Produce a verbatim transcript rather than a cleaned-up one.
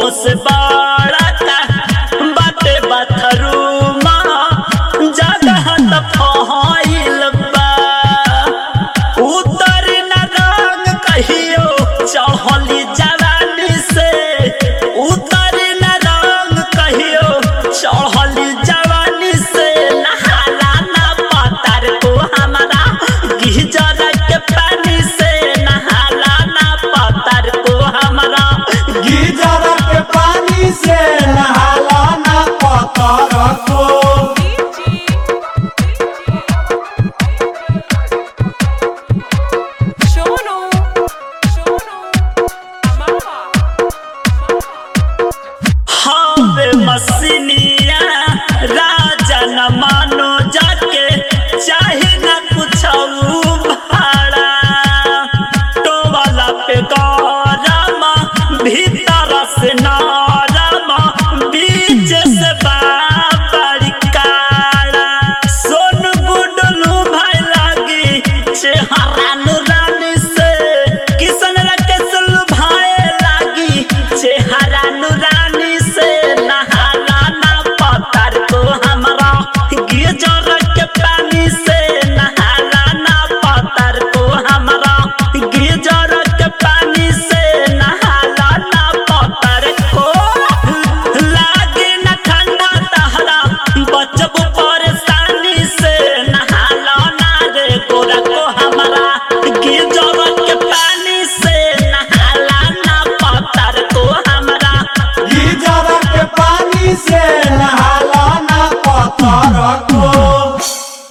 से बड़ा का बाटे बाथरूमा जगह त फहाइल बा उतर न रंग कहियो चढ़ली जवानी से उतर न रंग कहियो चढ़ली जवानी से नहाला ना पतर को हमारा गिजर के पानी से नहाला ना पतर को हमारा गिजर के पानी से नहाला ना पतर को हवे मसीनिया राजा न मानो जाके चाहे न कुछ भाड़ा टोवाला पे गरमा भीतर से नरमा बीच से बाबरी काड़ा सोन गुडलू भाई लागी चेहरा नुरानी से किसन रकेश भाई लागी चेहरा नुरानी